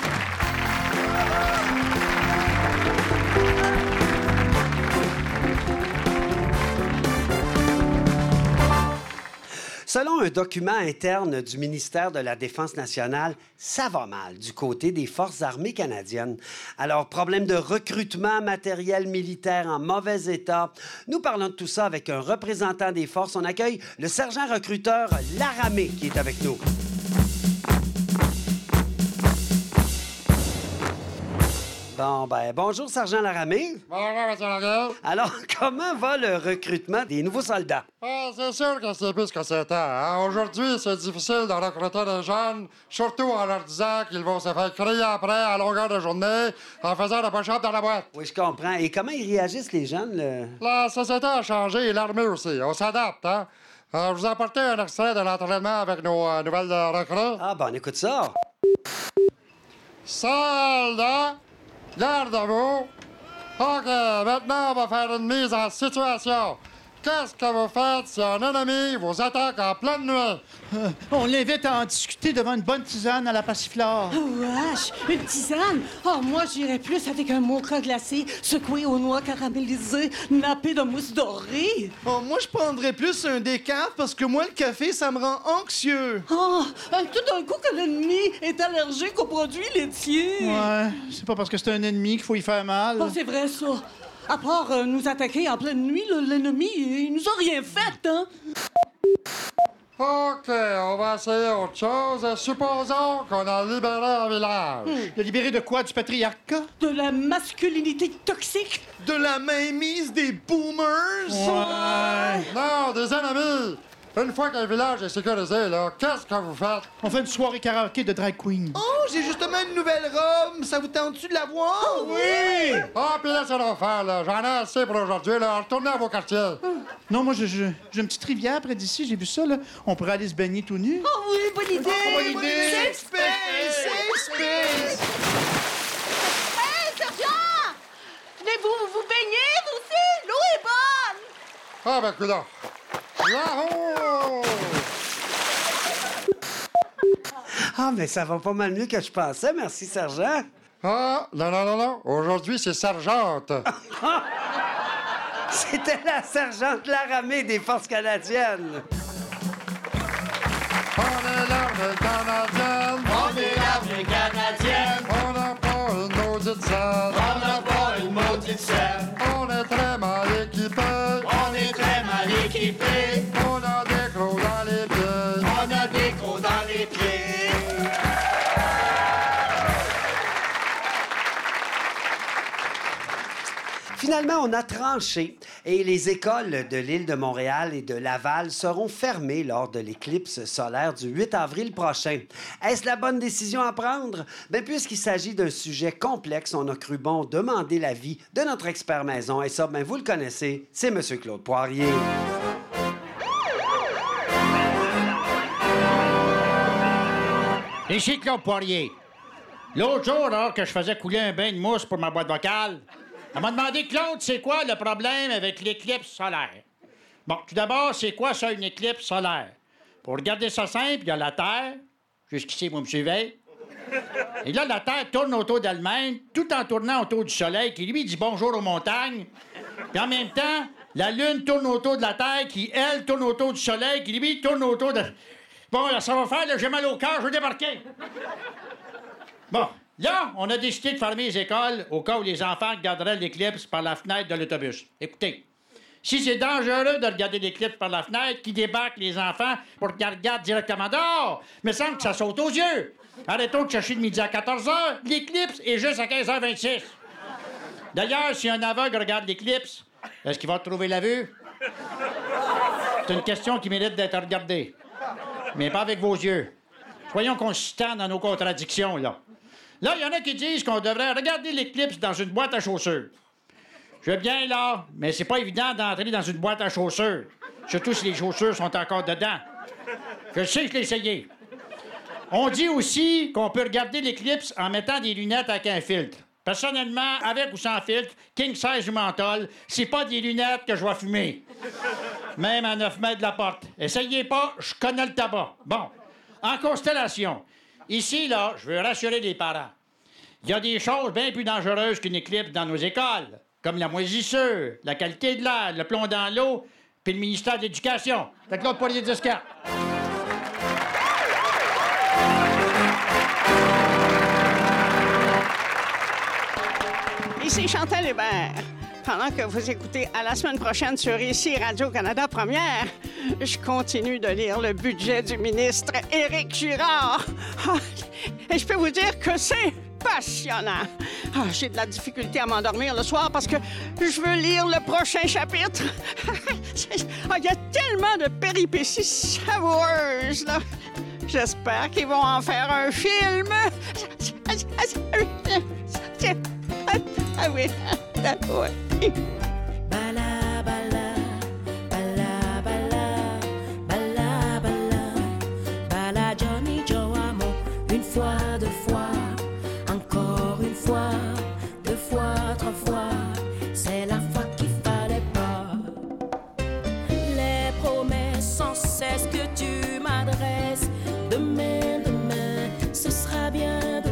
Selon un document interne du ministère de la Défense nationale, ça va mal du côté des Forces armées canadiennes. Alors, problème de recrutement, matériel militaire en mauvais état. Nous parlons de tout ça avec un représentant des Forces. On accueille le sergent recruteur Laramé qui est avec nous. Bon, ben, bonjour, sergent Laramé. Bonjour, monsieur Laguerre. Alors, comment va le recrutement des nouveaux soldats? C'est sûr que c'est plus que c'était. Hein? Aujourd'hui, c'est difficile de recruter des jeunes, surtout en leur disant qu'ils vont se faire crier après à longueur de journée en faisant le push-up dans la boîte. Oui, je comprends. Et comment ils réagissent, les jeunes? La société a changé et l'armée aussi. On s'adapte, hein? Je vous ai apporté un extrait de l'entraînement avec nos nouvelles recrues. Ah, ben, on écoute ça. Soldats, gardez-vous. OK, maintenant, on va faire une mise en situation. Qu'est-ce que vous faites si un ennemi vous attaque en pleine nuit? On l'invite à en discuter devant une bonne tisane à la passiflore. Oh, wesh! Une tisane? Oh, moi, j'irais plus avec un mocha glacé, secoué aux noix caramélisées, nappé de mousse dorée. Oh, moi, je prendrais plus un décaf parce que moi, le café, ça me rend anxieux. Oh, tout d'un coup que l'ennemi est allergique aux produits laitiers. Ouais, c'est pas parce que c'est un ennemi qu'il faut y faire mal. Oh, c'est vrai, ça. À part nous attaquer en pleine nuit, l'ennemi, il nous a rien fait, hein? OK, on va essayer autre chose. Supposons qu'on a libéré un village. De libérer de quoi? Du patriarcat? De la masculinité toxique? De la mainmise des boomers? Ouais. Non, des ennemis. Une fois qu'un village est sécurisé, là, qu'est-ce que vous faites? On fait une soirée karaoké de drag queen. Oh, j'ai justement une nouvelle robe. Ça vous tente-tu de la voir? Oh, oui! Ah, puis laissez-le faire, là. J'en ai assez pour aujourd'hui, là. Retournez à vos quartiers. Non, moi, j'ai une petite rivière près d'ici. J'ai vu ça, là. On pourrait aller se baigner tout nu. Oh oui, bonne idée! Bonne idée! Safe space! Safe space! Hey, sergent! Venez-vous vous baigner, vous aussi? L'eau est bonne! Ah, ben, coudonc. Là-haut! Ah, mais ça va pas mal mieux que je pensais. Merci, sergent. Ah, non. Aujourd'hui, c'est sergente. C'était la sergente Laramée des Forces canadiennes. On est l'armée canadienne. On est l'armée canadienne. On n'a pas une maudite scène. On n'a pas une maudite scène. On est très mal équipés. On est très mal équipés. On a des crocs dans les pieds. On a des crocs dans les pieds. Finalement, on a tranché et les écoles de l'île de Montréal et de Laval seront fermées lors de l'éclipse solaire du 8 avril prochain. Est-ce la bonne décision à prendre? Bien, puisqu'il s'agit d'un sujet complexe, on a cru bon demander l'avis de notre expert maison. Et ça, bien, vous le connaissez, c'est M. Claude Poirier. Ici Claude Poirier. L'autre jour, alors que je faisais couler un bain de mousse pour ma boîte vocale, elle m'a demandé, Claude, c'est quoi le problème avec l'éclipse solaire? Bon, tout d'abord, c'est quoi ça, une éclipse solaire? Pour regarder ça simple, il y a la Terre. Jusqu'ici, vous me suivez? Et là, la Terre tourne autour d'elle-même, tout en tournant autour du Soleil, qui lui dit bonjour aux montagnes. Puis en même temps, la Lune tourne autour de la Terre, qui, elle, tourne autour du Soleil, qui lui tourne autour de... Bon, là, ça va faire, là, j'ai mal au cœur, je vais débarquer. Bon, là, on a décidé de fermer les écoles au cas où les enfants regarderaient l'éclipse par la fenêtre de l'autobus. Écoutez, si c'est dangereux de regarder l'éclipse par la fenêtre, qui débarque les enfants pour qu'ils regardent directement dehors? Mais semble que ça saute aux yeux. Arrêtons de chercher de midi à 14h. L'éclipse est juste à 15h26. D'ailleurs, si un aveugle regarde l'éclipse, est-ce qu'il va trouver la vue? C'est une question qui mérite d'être regardée. Mais pas avec vos yeux. Soyons consistants dans nos contradictions, là. Là, il y en a qui disent qu'on devrait regarder l'éclipse dans une boîte à chaussures. Je veux bien, là, mais c'est pas évident d'entrer dans une boîte à chaussures. Surtout si les chaussures sont encore dedans. Je sais, je l'ai essayé. On dit aussi qu'on peut regarder l'éclipse en mettant des lunettes avec un filtre. Personnellement, avec ou sans filtre, king size ou menthol, c'est pas des lunettes que je vais fumer. Même à 9 mètres de la porte. Essayez pas, je connais le tabac. Bon, en constellation. Ici, là, je veux rassurer les parents. Il y a des choses bien plus dangereuses qu'une éclipse dans nos écoles, comme la moisissure, la qualité de l'air, le plomb dans l'eau, puis le ministère de l'Éducation. Fait que l'autre Poirier 10-4. Ici Chantal Hébert. Pendant que vous écoutez à la semaine prochaine sur ici Radio-Canada Première, je continue de lire le budget du ministre Éric Girard. Et je peux vous dire que c'est passionnant. J'ai de la difficulté à m'endormir le soir parce que je veux lire le prochain chapitre. Il y a tellement de péripéties savoureuses, là. J'espère qu'ils vont en faire un film. Ah oui, oui. Bala, bala, bala, bala, bala, bala, bala, Johnny Joamo. Une fois, deux fois, encore une fois, deux fois, trois fois, c'est la fois qu'il fallait pas. Les promesses sans cesse que tu m'adresses, demain, demain, ce sera bien demain.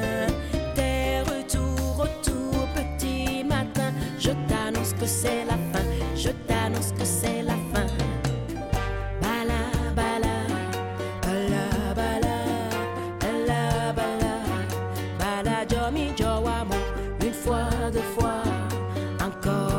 Je t'annonce que c'est la fin, je t'annonce que c'est la fin. Bala, bala, bala, bala, bala, bala, bala, Jomi Joamo. Une fois, deux fois, encore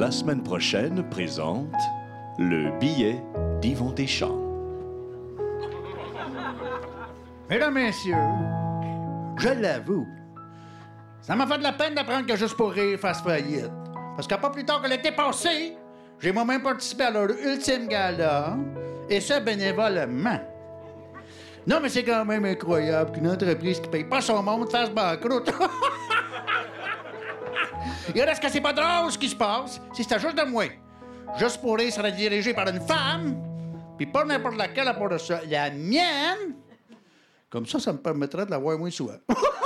la semaine prochaine présente le billet d'Yvon Deschamps. Mesdames, messieurs, je l'avoue, ça m'a fait de la peine d'apprendre que Juste pour rire fasse faillite. Parce que pas plus tard que l'été passé, j'ai moi-même participé à leur ultime gala, et ce bénévolement. Non, mais c'est quand même incroyable qu'une entreprise qui paye pas son monde fasse banqueroute. Et là, est-ce que c'est pas drôle ce qui se passe? Si c'était juste de moi. Juste pour rire serait dirigé par une femme, puis pas n'importe laquelle à part de ça. La mienne! Comme ça me permettrait de la voir moins souvent.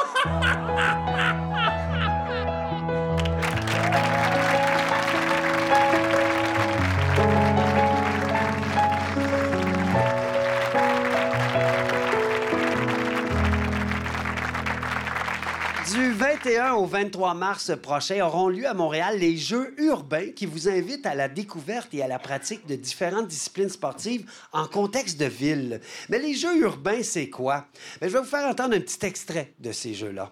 Du 21 au 23 mars prochain auront lieu à Montréal les Jeux urbains qui vous invitent à la découverte et à la pratique de différentes disciplines sportives en contexte de ville. Mais les Jeux urbains, c'est quoi? Bien, je vais vous faire entendre un petit extrait de ces Jeux-là.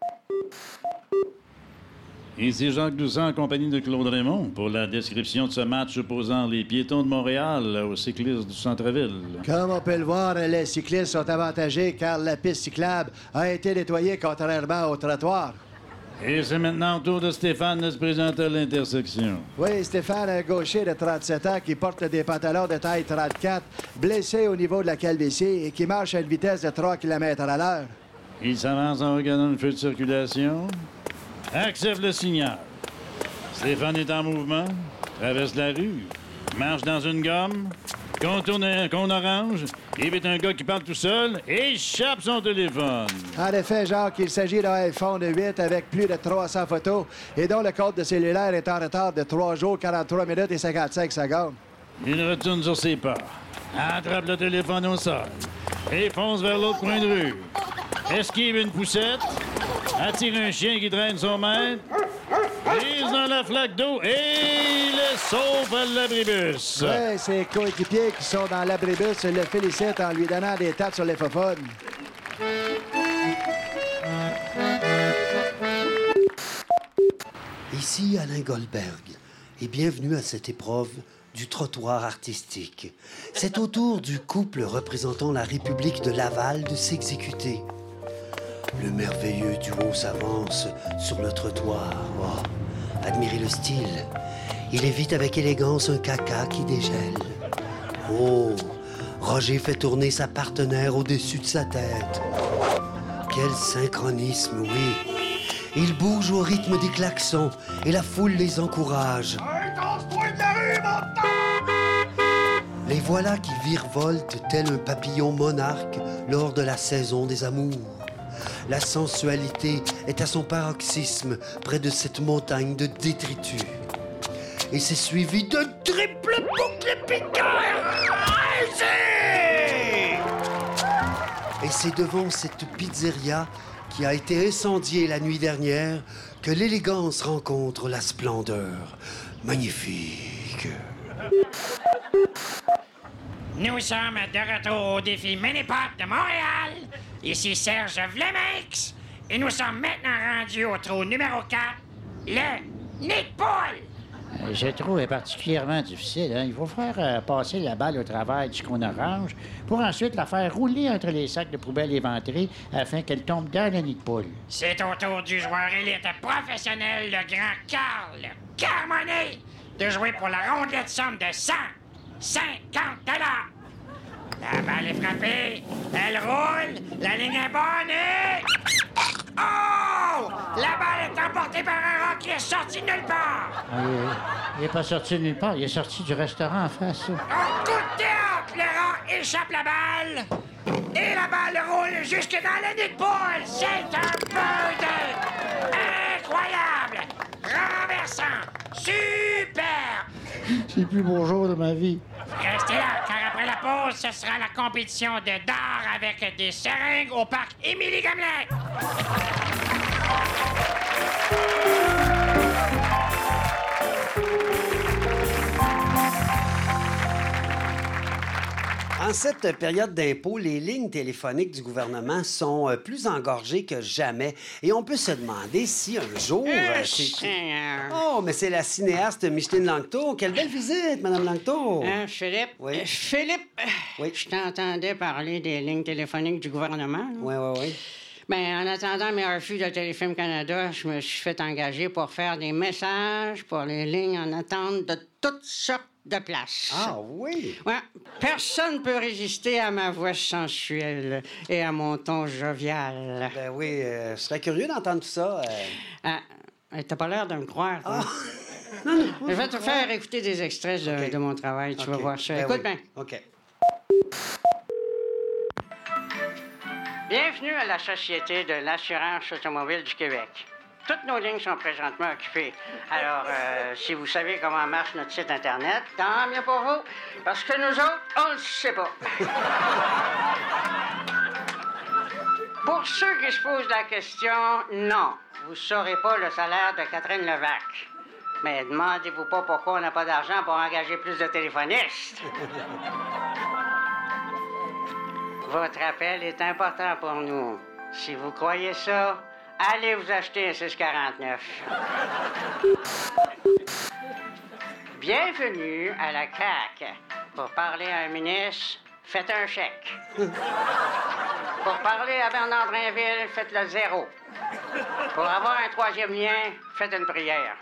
Ici Jacques Doucet en compagnie de Claude Raymond pour la description de ce match opposant les piétons de Montréal aux cyclistes du centre-ville. Comme on peut le voir, les cyclistes sont avantagés car la piste cyclable a été nettoyée contrairement au trottoir. Et c'est maintenant au tour de Stéphane de se présenter à l'intersection. Oui, Stéphane, un gaucher de 37 ans qui porte des pantalons de taille 34, blessé au niveau de la calvitie et qui marche à une vitesse de 3 km à l'heure. Il s'avance en regardant le feu de circulation. Accepte le signal. Stéphane est en mouvement, traverse la rue, marche dans une gomme, contourne un cône orange, évite un gars qui parle tout seul et échappe son téléphone. En effet, Jacques, il s'agit d'un iPhone 8 avec plus de 300 photos et dont le code de cellulaire est en retard de 3 jours, 43 minutes et 55 secondes. Il retourne sur ses pas, attrape le téléphone au sol et fonce vers l'autre coin de rue. Esquive une poussette, attire un chien qui traîne son maître, prise dans la flaque d'eau et le sauve à l'abribus. Oui, ses coéquipiers qui sont dans l'abribus le félicitent en lui donnant des tapes sur les fofounes. Ici Alain Goldberg et bienvenue à cette épreuve du trottoir artistique. C'est au tour du couple représentant la République de Laval de s'exécuter. Le merveilleux duo s'avance sur le trottoir. Oh, admirez le style. Il évite avec élégance un caca qui dégèle. Oh, Roger fait tourner sa partenaire au-dessus de sa tête. Quel synchronisme, oui. Ils bougent au rythme des klaxons et la foule les encourage. Les voilà qui virevoltent tel un papillon monarque lors de la saison des amours. La sensualité est à son paroxysme près de cette montagne de détritus. Et c'est suivi d'un triple boucle piquant. Et c'est devant cette pizzeria qui a été incendiée la nuit dernière que l'élégance rencontre la splendeur. Magnifique. Nous sommes de retour au défi Mini-Pot de Montréal. Ici Serge Vlemeix. Et nous sommes maintenant rendus au trou numéro 4, le nid de poule. Ce trou est particulièrement difficile. Hein? Il faut faire passer la balle au travers du cône orange pour ensuite la faire rouler entre les sacs de poubelle éventrés afin qu'elle tombe dans le nid de poule. C'est au tour du joueur élite professionnel, le grand Carl Carmonet, de jouer pour la rondelette somme de 150 $. La balle est frappée, elle roule, la ligne est bonne et... Oh! La balle est emportée par un rat qui est sorti de nulle part! Il n'est pas sorti de nulle part, il est sorti du restaurant en face. Au coup de théâtre, le rat échappe la balle et la balle roule jusque dans le nid de poule. C'est un peu incroyable, renversant, super! C'est le plus beau jour de ma vie. Restez là, car après la pause, ce sera la compétition de dard avec des seringues au parc Émilie-Gamelin. En cette période d'impôt, les lignes téléphoniques du gouvernement sont plus engorgées que jamais. Et on peut se demander si un jour... Oh, mais c'est la cinéaste Micheline Langto. Quelle belle visite, Madame Langto. Philippe? Oui. Philippe, je t'entendais parler des lignes téléphoniques du gouvernement. Oui. Ben, en attendant mes refus de Téléfilm Canada, je me suis fait engager pour faire des messages pour les lignes en attente de toutes sortes de places. Ah oui? Ouais. Personne ne peut résister à ma voix sensuelle et à mon ton jovial. Ben oui, je serais curieux d'entendre tout ça. T'as pas l'air de me croire, toi. Non. Je vais te faire écouter des extraits de mon travail. Tu vas voir ça. Ben Écoute oui. bien. OK. Bienvenue à la Société de l'assurance automobile du Québec. Toutes nos lignes sont présentement occupées. Alors, si vous savez comment marche notre site Internet, tant mieux pour vous, parce que nous autres, on le sait pas. Pour ceux qui se posent la question, non, vous ne saurez pas le salaire de Catherine Levac. Mais demandez-vous pas pourquoi on n'a pas d'argent pour engager plus de téléphonistes. Votre appel est important pour nous. Si vous croyez ça, allez vous acheter un 649. Bienvenue à la CAQ. Pour parler à un ministre, faites un chèque. Pour parler à Bernard Drainville, faites le 0. Pour avoir un troisième lien, faites une prière.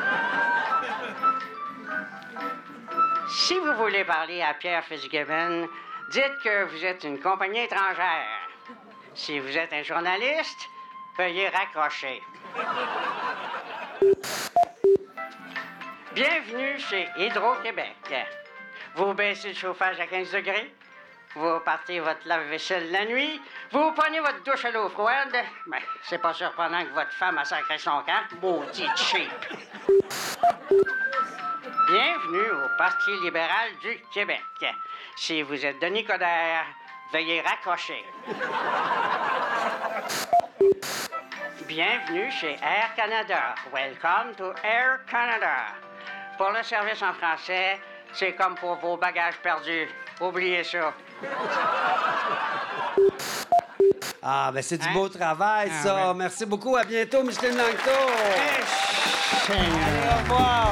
Si vous voulez parler à Pierre Fitzgibbon, dites que vous êtes une compagnie étrangère. Si vous êtes un journaliste, veuillez raccrocher. Bienvenue chez Hydro-Québec. Vous baissez le chauffage à 15 degrés, vous partez votre lave-vaisselle la nuit, vous prenez votre douche à l'eau froide. Ben, c'est pas surprenant que votre femme a sacré son camp. Maudit cheap. Bienvenue au Parti libéral du Québec. Si vous êtes Denis Coderre, veuillez raccrocher. Bienvenue chez Air Canada. Welcome to Air Canada. Pour le service en français, c'est comme pour vos bagages perdus. Oubliez ça. Ah, ben c'est du beau travail, ça. Ouais. Merci beaucoup. À bientôt, Micheline Langto. Allez, au revoir.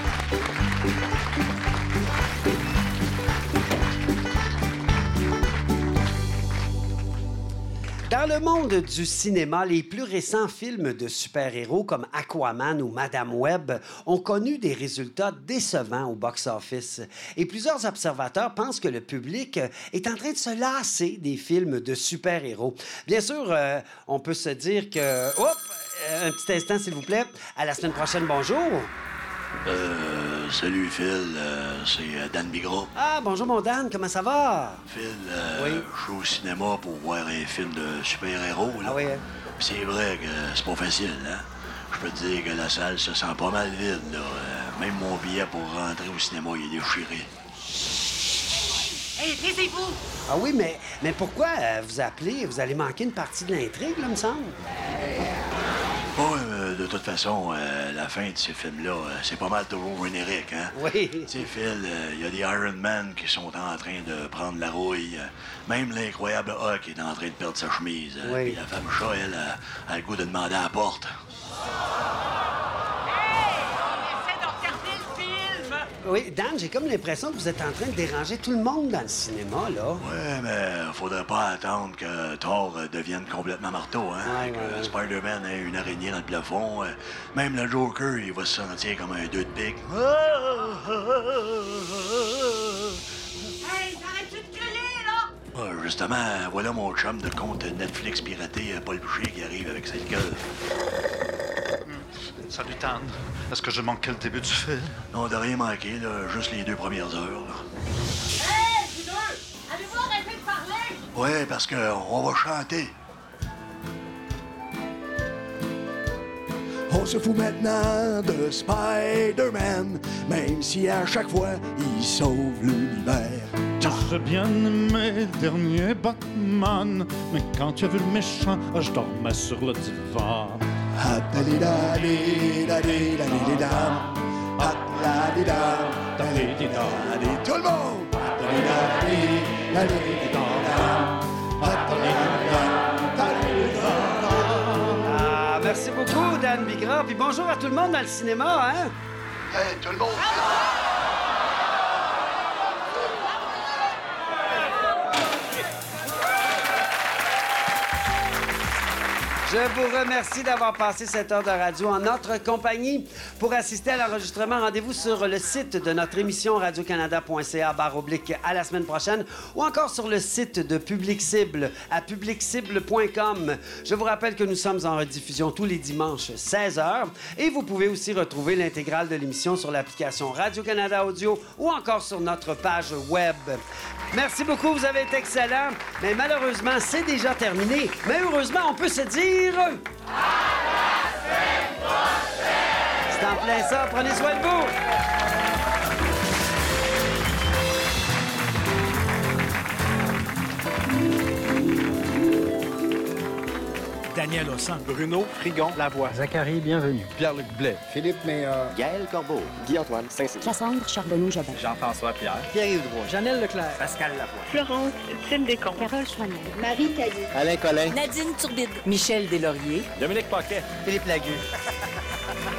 Dans le monde du cinéma, les plus récents films de super-héros comme Aquaman ou Madame Web ont connu des résultats décevants au box-office. Et plusieurs observateurs pensent que le public est en train de se lasser des films de super-héros. Bien sûr, on peut se dire que... un petit instant, s'il vous plaît. À la semaine prochaine, bonjour. Salut Phil, c'est Dan Bigra. Ah, bonjour mon Dan, comment ça va? Phil, je suis au cinéma pour voir un film de super-héros. Là. Ah oui, hein? C'est vrai que c'est pas facile, hein? Je peux te dire que la salle se sent pas mal vide, là. Même mon billet pour rentrer au cinéma, il est déchiré. Hey, taisez-vous! Ah oui, mais pourquoi vous appelez? Vous allez manquer une partie de l'intrigue, là, me semble? Oui, de toute façon, la fin de ces films-là, c'est pas mal toujours générique, hein? Oui. Tu sais, Phil, il y a des Iron Man qui sont en train de prendre la rouille. Même l'incroyable Hulk est en train de perdre sa chemise. Oui. Puis la femme chat, elle, a le goût de demander à la porte. Oui, Dan, j'ai comme l'impression que vous êtes en train de déranger tout le monde dans le cinéma, là. Ouais, mais faudrait pas attendre que Thor devienne complètement marteau, hein? Que Spider-Man ait une araignée dans le plafond. Même le Joker, il va se sentir comme un 2 de pique. Hey, t'arrêtes-tu de crier, là? Justement, voilà mon chum de compte Netflix piraté, Paul Boucher, qui arrive avec cette gueule. Salut, Tan. Est-ce que je manquais le début du film? Non, de rien manqué, là. Juste les 2 premières heures, là. Hey, vous deux! Avez-vous arrêté de parler? Ouais, parce qu'on va chanter. On se fout maintenant de Spider-Man, même si à chaque fois, il sauve l'univers. J'ai bien aimé le dernier Batman, mais quand tu as vu le méchant, je dormais sur le divan. Tout le monde! Ah, merci beaucoup, Dan Bigra. Puis bonjour à tout le monde dans le cinéma, hein? Hey, tout le monde! Je vous remercie d'avoir passé cette heure de radio en notre compagnie. Pour assister à l'enregistrement, rendez-vous sur le site de notre émission radiocanada.ca/. À la semaine prochaine ou encore sur le site de Public Cible à publiccible.com. Je vous rappelle que nous sommes en rediffusion tous les dimanches 16h et vous pouvez aussi retrouver l'intégrale de l'émission sur l'application Radio-Canada Audio ou encore sur notre page web. Merci beaucoup, vous avez été excellents. Mais malheureusement, c'est déjà terminé. Mais heureusement, on peut se dire... C'est en plein ça. Prenez soin de vous. Daniel Ossan. Bruno Frigon-Lavoie. Zachary Bienvenu. Pierre-Luc Blais. Philippe Meilleur. Gaël Corbeau. Guy-Antoine Saint-Cyr. Cassandre Charbonneau-Jobin. Jean-François Pierre. Pierre-Yves Droit. Janelle Leclerc. Pascal Lavoie. Florence Tildécon. Carole Choignel. Marie Caillé. Alain Collin. Nadine Turbide. Michel Deslauriers. Dominique Paquet. Philippe Lagu.